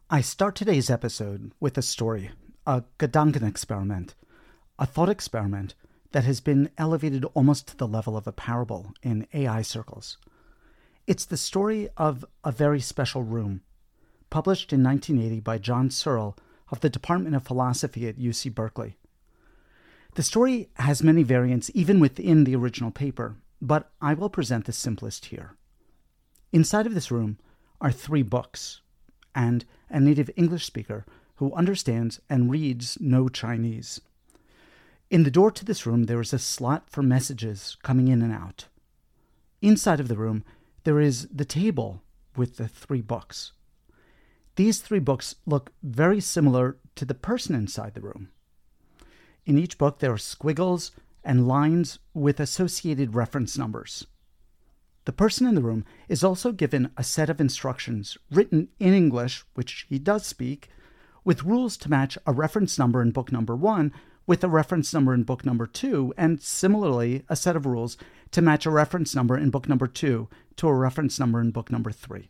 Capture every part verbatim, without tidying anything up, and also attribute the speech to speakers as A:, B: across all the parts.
A: I start today's episode with a story, a Gedanken experiment, a thought experiment that has been elevated almost to the level of a parable in A I circles. It's the story of A Very Special Room, published in nineteen eighty by John Searle of the Department of Philosophy at U C Berkeley. The story has many variants even within the original paper, but I will present the simplest here. Inside of this room are three books, and a native English speaker who understands and reads no Chinese. In the door to this room, there is a slot for messages coming in and out. Inside of the room, there is the table with the three books. These three books look very similar to the person inside the room. In each book, there are squiggles and lines with associated reference numbers. The person in the room is also given a set of instructions written in English, which he does speak, with rules to match a reference number in book number one with a reference number in book number two, and similarly, a set of rules to match a reference number in book number two to a reference number in book number three.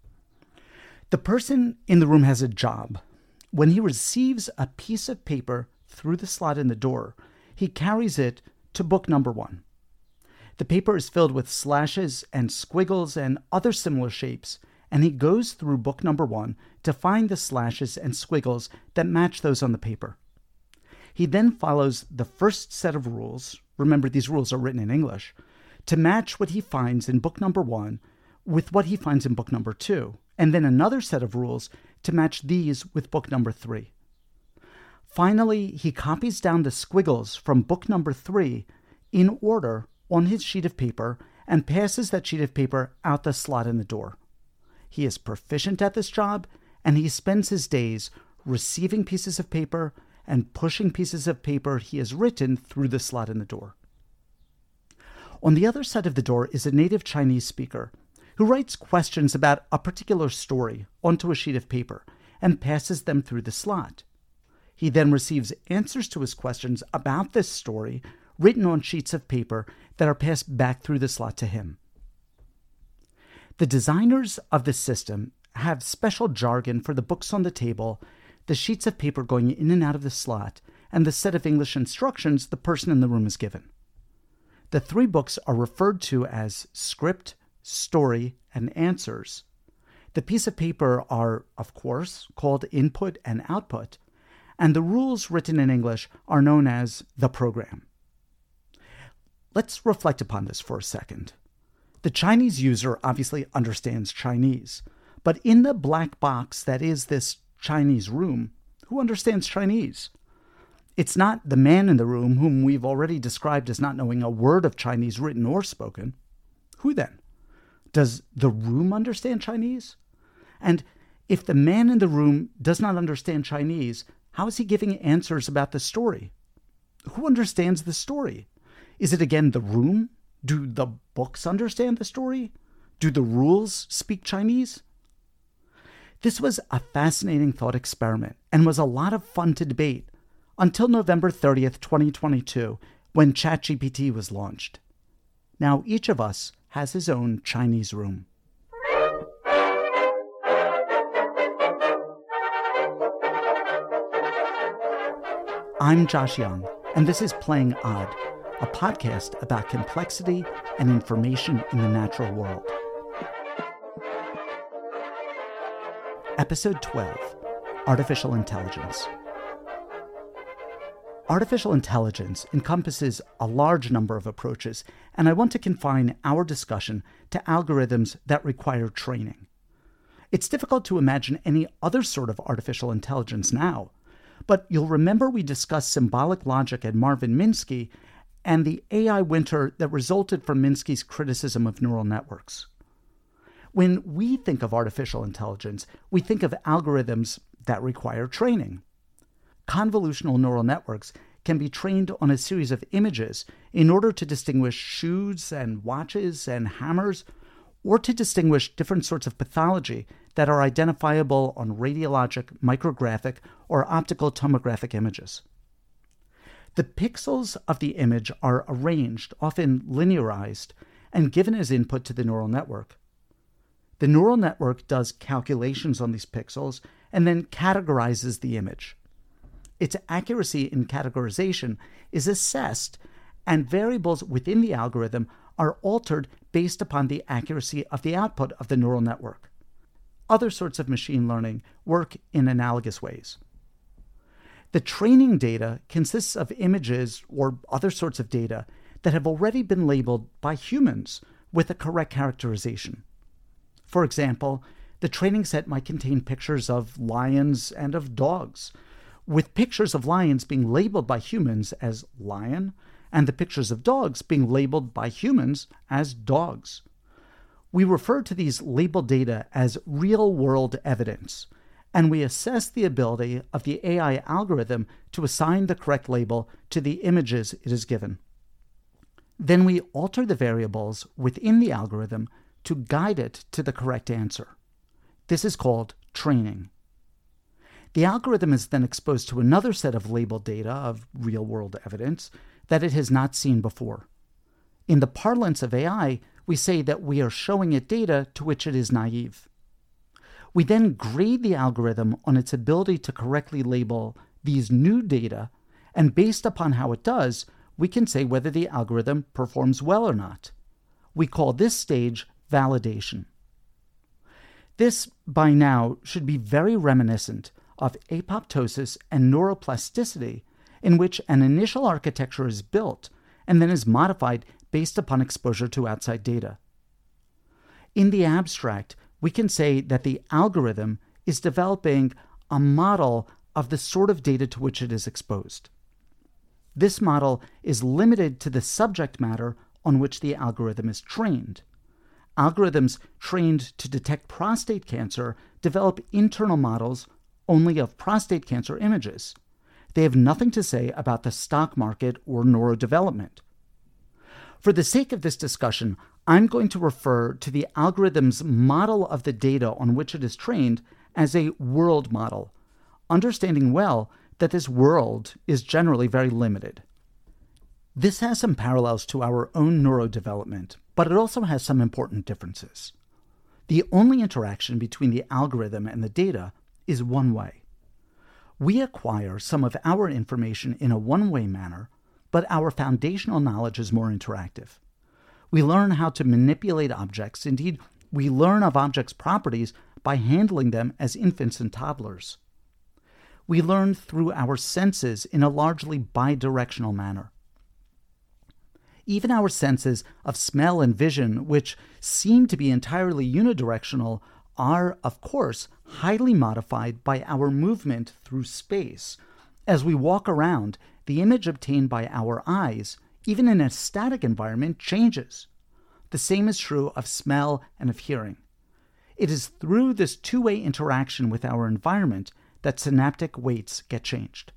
A: The person in the room has a job. When he receives a piece of paper through the slot in the door, he carries it to book number one. The paper is filled with slashes and squiggles and other similar shapes, and he goes through book number one to find the slashes and squiggles that match those on the paper. He then follows the first set of rules, remember these rules are written in English, to match what he finds in book number one with what he finds in book number two, and then another set of rules to match these with book number three. Finally, he copies down the squiggles from book number three in order on his sheet of paper and passes that sheet of paper out the slot in the door. He is proficient at this job, and he spends his days receiving pieces of paper and pushing pieces of paper he has written through the slot in the door. On the other side of the door is a native Chinese speaker who writes questions about a particular story onto a sheet of paper and passes them through the slot. He then receives answers to his questions about this story written on sheets of paper that are passed back through the slot to him. The designers of the system have special jargon for the books on the table, the sheets of paper going in and out of the slot, and the set of English instructions the person in the room is given. The three books are referred to as script, story, and answers. The piece of paper are, of course, called input and output, and the rules written in English are known as the program. Let's reflect upon this for a second. The Chinese user obviously understands Chinese, but in the black box that is this Chinese room, who understands Chinese? It's not the man in the room whom we've already described as not knowing a word of Chinese written or spoken. Who then? Does the room understand Chinese? And if the man in the room does not understand Chinese, how is he giving answers about the story? Who understands the story? Is it again the room? Do the books understand the story? Do the rules speak Chinese? This was a fascinating thought experiment and was a lot of fun to debate until November thirtieth, twenty twenty-two, when ChatGPT was launched. Now each of us has his own Chinese room. I'm Josh Young, and this is Playing Odd, a podcast about complexity and information in the natural world. Episode twelve, Artificial Intelligence. Artificial intelligence encompasses a large number of approaches, and I want to confine our discussion to algorithms that require training. It's difficult to imagine any other sort of artificial intelligence now, but you'll remember we discussed symbolic logic and Marvin Minsky and the A I winter that resulted from Minsky's criticism of neural networks. When we think of artificial intelligence, we think of algorithms that require training. Convolutional neural networks can be trained on a series of images in order to distinguish shoes and watches and hammers, or to distinguish different sorts of pathology that are identifiable on radiologic, micrographic, or optical tomographic images. The pixels of the image are arranged, often linearized, and given as input to the neural network. The neural network does calculations on these pixels and then categorizes the image. Its accuracy in categorization is assessed, and variables within the algorithm are altered based upon the accuracy of the output of the neural network. Other sorts of machine learning work in analogous ways. The training data consists of images or other sorts of data that have already been labeled by humans with a correct characterization. For example, the training set might contain pictures of lions and of dogs, with pictures of lions being labeled by humans as lion, and the pictures of dogs being labeled by humans as dogs. We refer to these labeled data as real-world evidence, and we assess the ability of the A I algorithm to assign the correct label to the images it is given. Then we alter the variables within the algorithm to guide it to the correct answer. This is called training. The algorithm is then exposed to another set of labeled data of real-world evidence that it has not seen before. In the parlance of A I, we say that we are showing it data to which it is naive. We then grade the algorithm on its ability to correctly label these new data, and based upon how it does, we can say whether the algorithm performs well or not. We call this stage validation. This, by now, should be very reminiscent of apoptosis and neuroplasticity, in which an initial architecture is built and then is modified based upon exposure to outside data. In the abstract, we can say that the algorithm is developing a model of the sort of data to which it is exposed. This model is limited to the subject matter on which the algorithm is trained. Algorithms trained to detect prostate cancer develop internal models only of prostate cancer images. They have nothing to say about the stock market or neurodevelopment. For the sake of this discussion, I'm going to refer to the algorithm's model of the data on which it is trained as a world model, understanding well that this world is generally very limited. This has some parallels to our own neurodevelopment, but it also has some important differences. The only interaction between the algorithm and the data is one way. We acquire some of our information in a one-way manner, but our foundational knowledge is more interactive. We learn how to manipulate objects. Indeed, we learn of objects' properties by handling them as infants and toddlers. We learn through our senses in a largely bidirectional manner. Even our senses of smell and vision, which seem to be entirely unidirectional, are, of course, highly modified by our movement through space. As we walk around, the image obtained by our eyes, even in a static environment, changes. The same is true of smell and of hearing. It is through this two-way interaction with our environment that synaptic weights get changed.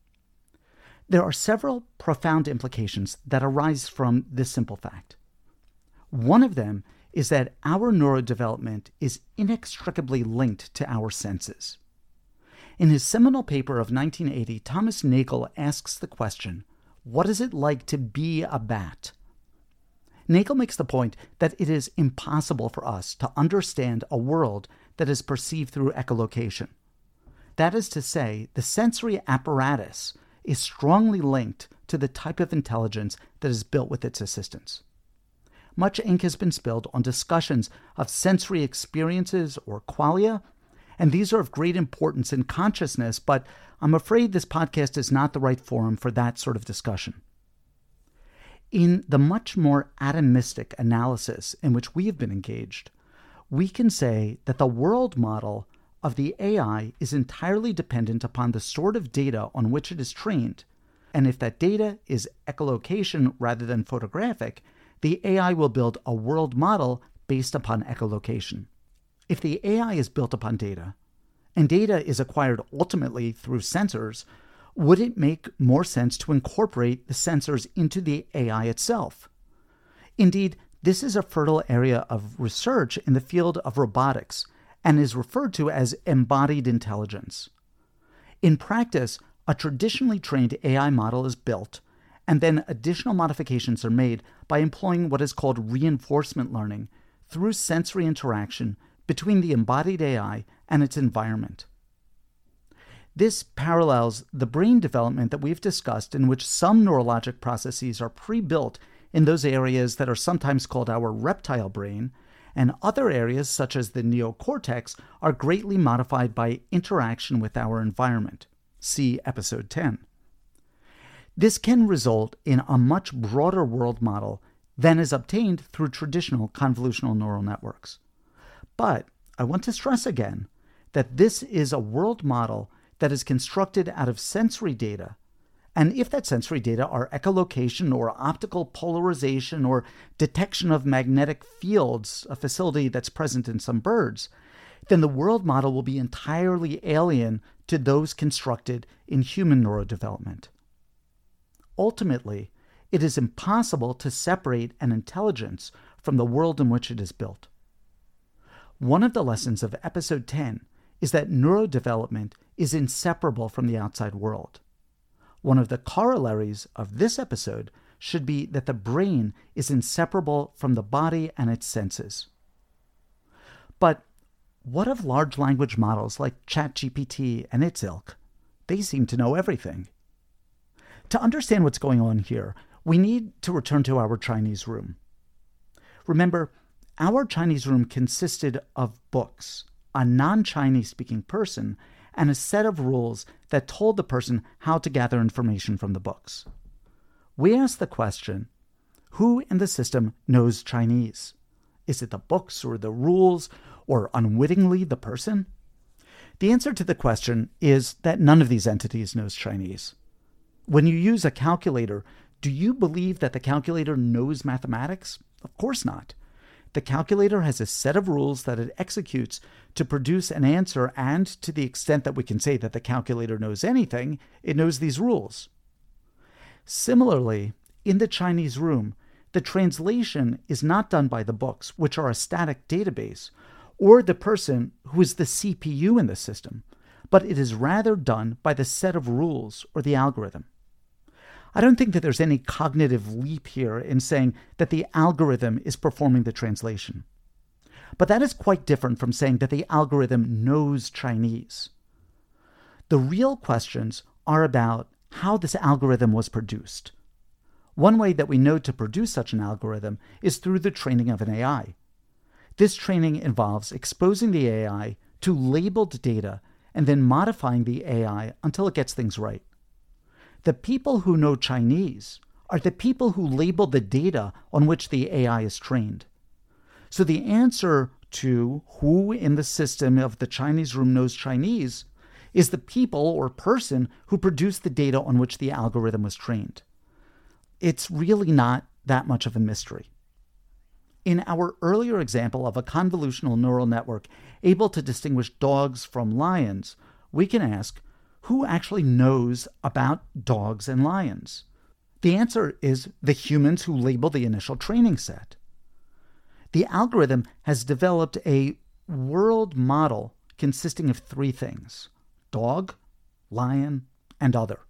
A: There are several profound implications that arise from this simple fact. One of them is that our neurodevelopment is inextricably linked to our senses. In his seminal paper of nineteen eighty, Thomas Nagel asks the question, what is it like to be a bat? Nagel makes the point that it is impossible for us to understand a world that is perceived through echolocation. That is to say, the sensory apparatus is strongly linked to the type of intelligence that is built with its assistance. Much ink has been spilled on discussions of sensory experiences or qualia, and these are of great importance in consciousness, but I'm afraid this podcast is not the right forum for that sort of discussion. In the much more atomistic analysis in which we have been engaged, we can say that the world model of the A I is entirely dependent upon the sort of data on which it is trained, and if that data is echolocation rather than photographic, the A I will build a world model based upon echolocation. If the A I is built upon data, and data is acquired ultimately through sensors, would it make more sense to incorporate the sensors into the A I itself? Indeed, this is a fertile area of research in the field of robotics, and is referred to as embodied intelligence. In practice, a traditionally trained A I model is built, and then additional modifications are made by employing what is called reinforcement learning through sensory interaction between the embodied A I and its environment. This parallels the brain development that we've discussed, in which some neurologic processes are pre-built in those areas that are sometimes called our reptile brain, and other areas, such as the neocortex, are greatly modified by interaction with our environment. See episode ten. This can result in a much broader world model than is obtained through traditional convolutional neural networks. But I want to stress again that this is a world model that is constructed out of sensory data, and if that sensory data are echolocation or optical polarization or detection of magnetic fields, a facility that's present in some birds, then the world model will be entirely alien to those constructed in human neurodevelopment. Ultimately, it is impossible to separate an intelligence from the world in which it is built. One of the lessons of episode ten is that neurodevelopment is inseparable from the outside world. One of the corollaries of this episode should be that the brain is inseparable from the body and its senses. But what of large language models like ChatGPT and its ilk? They seem to know everything. To understand what's going on here, we need to return to our Chinese room. Remember, our Chinese room consisted of books, a non-Chinese speaking person, and a set of rules that told the person how to gather information from the books. We asked the question, who in the system knows Chinese? Is it the books or the rules, or unwittingly the person? The answer to the question is that none of these entities knows Chinese. When you use a calculator, do you believe that the calculator knows mathematics? Of course not. The calculator has a set of rules that it executes to produce an answer, and to the extent that we can say that the calculator knows anything, it knows these rules. Similarly, in the Chinese room, the translation is not done by the books, which are a static database, or the person who is the C P U in the system, but it is rather done by the set of rules or the algorithm. I don't think that there's any cognitive leap here in saying that the algorithm is performing the translation. But that is quite different from saying that the algorithm knows Chinese. The real questions are about how this algorithm was produced. One way that we know to produce such an algorithm is through the training of an A I. This training involves exposing the A I to labeled data and then modifying the A I until it gets things right. The people who know Chinese are the people who label the data on which the A I is trained. So the answer to who in the system of the Chinese room knows Chinese is the people or person who produced the data on which the algorithm was trained. It's really not that much of a mystery. In our earlier example of a convolutional neural network able to distinguish dogs from lions, we can ask, who actually knows about dogs and lions? The answer is the humans who label the initial training set. The algorithm has developed a world model consisting of three things: dog, lion, and other.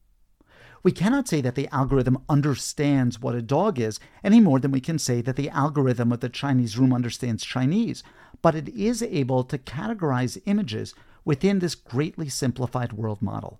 A: We cannot say that the algorithm understands what a dog is any more than we can say that the algorithm of the Chinese room understands Chinese, but it is able to categorize images within this greatly simplified world model.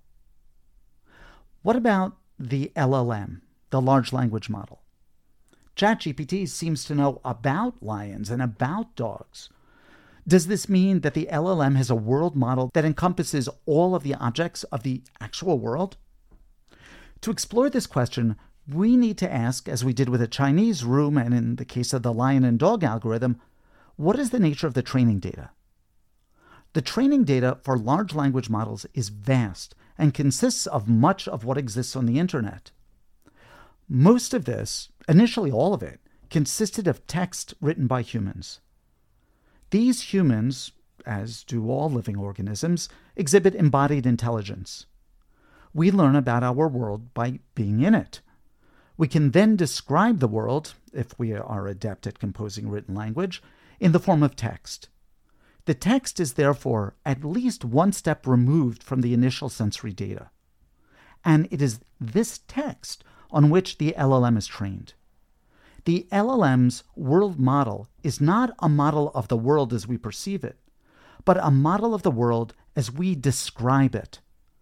A: What about the L L M, the large language model? ChatGPT seems to know about lions and about dogs. Does this mean that the L L M has a world model that encompasses all of the objects of the actual world? To explore this question, we need to ask, as we did with the Chinese room and in the case of the lion and dog algorithm, what is the nature of the training data? The training data for large language models is vast and consists of much of what exists on the internet. Most of this, initially all of it, consisted of text written by humans. These humans, as do all living organisms, exhibit embodied intelligence. We learn about our world by being in it. We can then describe the world, if we are adept at composing written language, in the form of text. The text is therefore at least one step removed from the initial sensory data. And it is this text on which the L L M is trained. The L L M's world model is not a model of the world as we perceive it, but a model of the world as we describe it,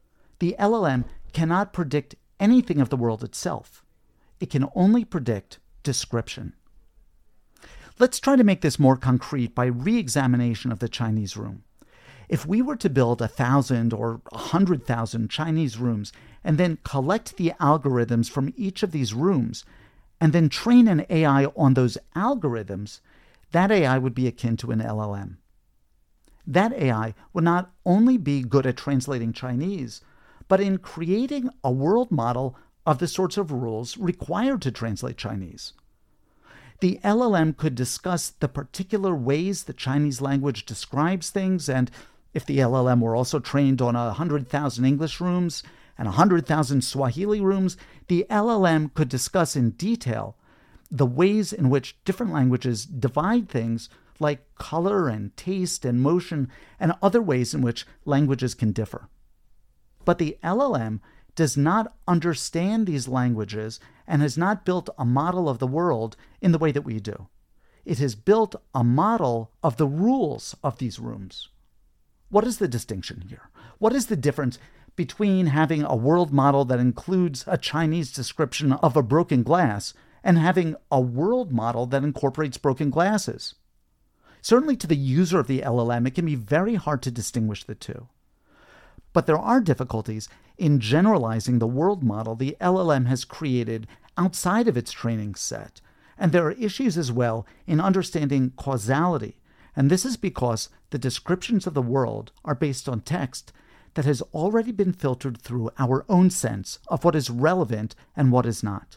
A: The L L M cannot predict anything of the world itself. It can only predict description. Let's try to make this more concrete by re-examination of the Chinese room. If we were to build a thousand or a hundred thousand Chinese rooms and then collect the algorithms from each of these rooms and then train an A I on those algorithms, that A I would be akin to an L L M. That A I would not only be good at translating Chinese, but in creating a world model of the sorts of rules required to translate Chinese. The L L M could discuss the particular ways the Chinese language describes things, and if the L L M were also trained on one hundred thousand English rooms and one hundred thousand Swahili rooms, the L L M could discuss in detail the ways in which different languages divide things like color and taste and motion and other ways in which languages can differ. But the L L M does not understand these languages and has not built a model of the world in the way that we do. It has built a model of the rules of these rooms. What is the distinction here? What is the difference between having a world model that includes a Chinese description of a broken glass and having a world model that incorporates broken glasses? Certainly to the user of the L L M, it can be very hard to distinguish the two. But there are difficulties in generalizing the world model the L L M has created outside of its training set. And there are issues as well in understanding causality. And this is because the descriptions of the world are based on text that has already been filtered through our own sense of what is relevant and what is not.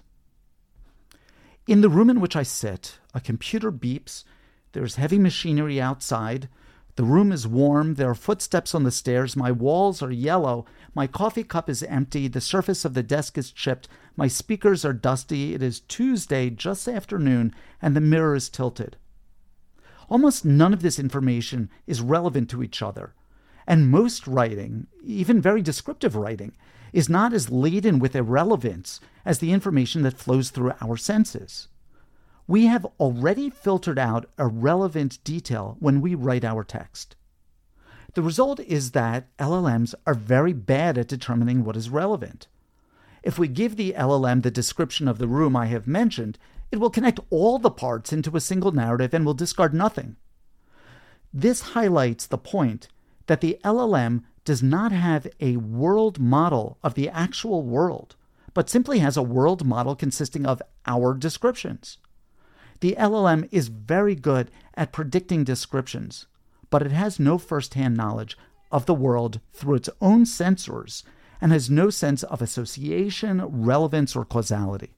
A: In the room in which I sit, a computer beeps, there's heavy machinery outside, the room is warm, there are footsteps on the stairs, my walls are yellow, my coffee cup is empty, the surface of the desk is chipped, my speakers are dusty, it is Tuesday, just afternoon, and the mirror is tilted. Almost none of this information is relevant to each other, and most writing, even very descriptive writing, is not as laden with irrelevance as the information that flows through our senses. We have already filtered out irrelevant detail when we write our text. The result is that L L Ms are very bad at determining what is relevant. If we give the L L M the description of the room I have mentioned, it will connect all the parts into a single narrative and will discard nothing. This highlights the point that the L L M does not have a world model of the actual world, but simply has a world model consisting of our descriptions. The L L M is very good at predicting descriptions, but it has no first-hand knowledge of the world through its own sensors and has no sense of association, relevance, or causality.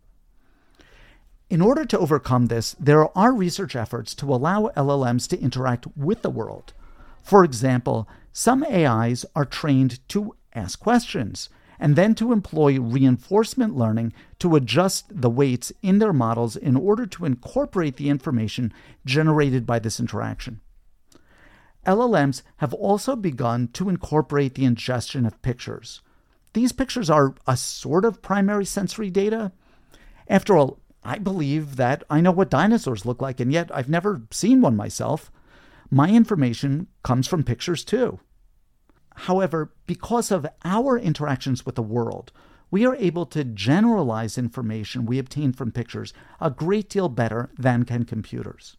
A: In order to overcome this, there are research efforts to allow L L Ms to interact with the world. For example, some A Is are trained to ask questions and then to employ reinforcement learning to adjust the weights in their models in order to incorporate the information generated by this interaction. L L Ms have also begun to incorporate the ingestion of pictures. These pictures are a sort of primary sensory data. After all, I believe that I know what dinosaurs look like, and yet I've never seen one myself. My information comes from pictures too. However, because of our interactions with the world, we are able to generalize information we obtain from pictures a great deal better than can computers.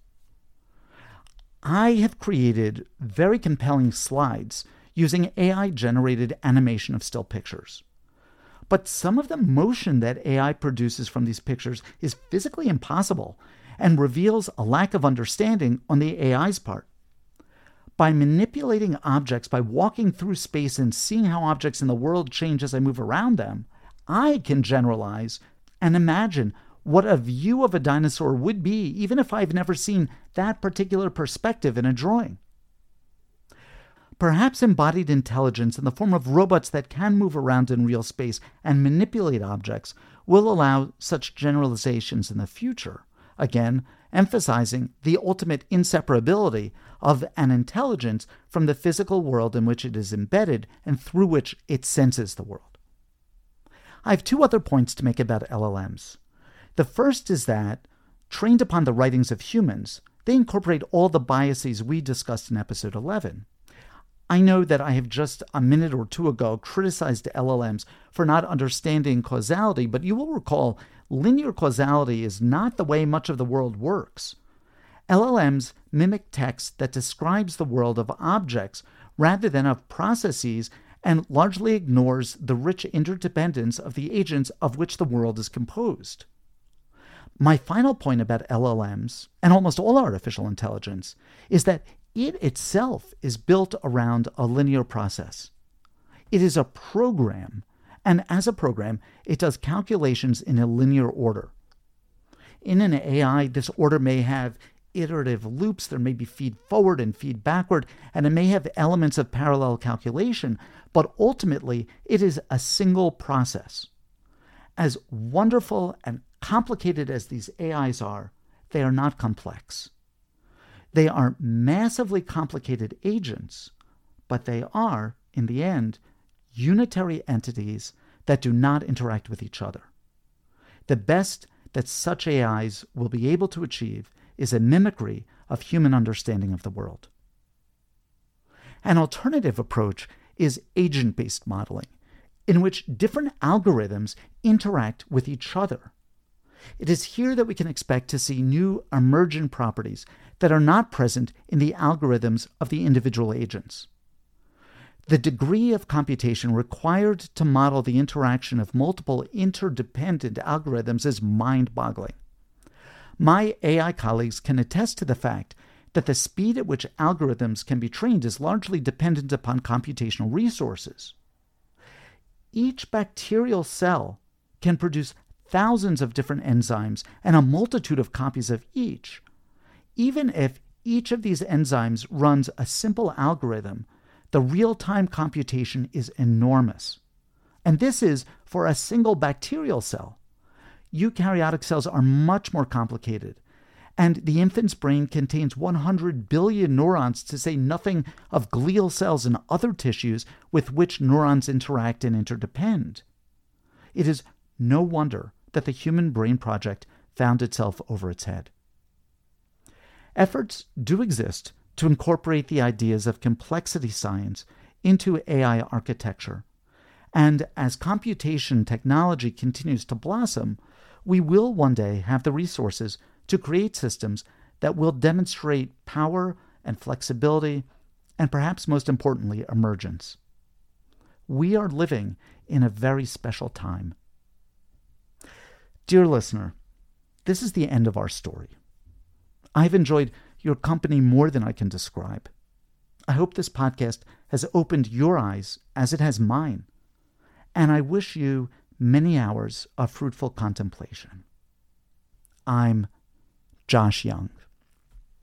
A: I have created very compelling slides using A I-generated animation of still pictures. But some of the motion that A I produces from these pictures is physically impossible and reveals a lack of understanding on the A I's part. By manipulating objects, by walking through space and seeing how objects in the world change as I move around them, I can generalize and imagine what a view of a dinosaur would be, even if I've never seen that particular perspective in a drawing. Perhaps embodied intelligence in the form of robots that can move around in real space and manipulate objects will allow such generalizations in the future, again, emphasizing the ultimate inseparability of an intelligence from the physical world in which it is embedded and through which it senses the world. I have two other points to make about L L Ms. The first is that, trained upon the writings of humans, they incorporate all the biases we discussed in episode eleven. I know that I have just a minute or two ago criticized L L Ms for not understanding causality, but you will recall linear causality is not the way much of the world works. L L Ms mimic text that describes the world of objects rather than of processes and largely ignores the rich interdependence of the agents of which the world is composed. My final point about L L Ms, and almost all artificial intelligence, is that it itself is built around a linear process. It is a program, and as a program, it does calculations in a linear order. In an A I, this order may have iterative loops, there may be feed forward and feed backward, and it may have elements of parallel calculation, but ultimately it is a single process. As wonderful and complicated as these A Is are, they are not complex. They are massively complicated agents, but they are, in the end, unitary entities that do not interact with each other. The best that such A Is will be able to achieve is a mimicry of human understanding of the world. An alternative approach is agent-based modeling, in which different algorithms interact with each other. It is here that we can expect to see new emergent properties that are not present in the algorithms of the individual agents. The degree of computation required to model the interaction of multiple interdependent algorithms is mind-boggling. My A I colleagues can attest to the fact that the speed at which algorithms can be trained is largely dependent upon computational resources. Each bacterial cell can produce thousands of different enzymes and a multitude of copies of each. Even if each of these enzymes runs a simple algorithm, the real-time computation is enormous. And this is for a single bacterial cell. Eukaryotic cells are much more complicated, and the infant's brain contains one hundred billion neurons, to say nothing of glial cells and other tissues with which neurons interact and interdepend. It is no wonder that the Human Brain Project found itself over its head. Efforts do exist to incorporate the ideas of complexity science into A I architecture, and as computation technology continues to blossom, we will one day have the resources to create systems that will demonstrate power and flexibility, and perhaps most importantly, emergence. We are living in a very special time. Dear listener, this is the end of our story. I've enjoyed your company more than I can describe. I hope this podcast has opened your eyes as it has mine, and I wish you many hours of fruitful contemplation. I'm Josh Young.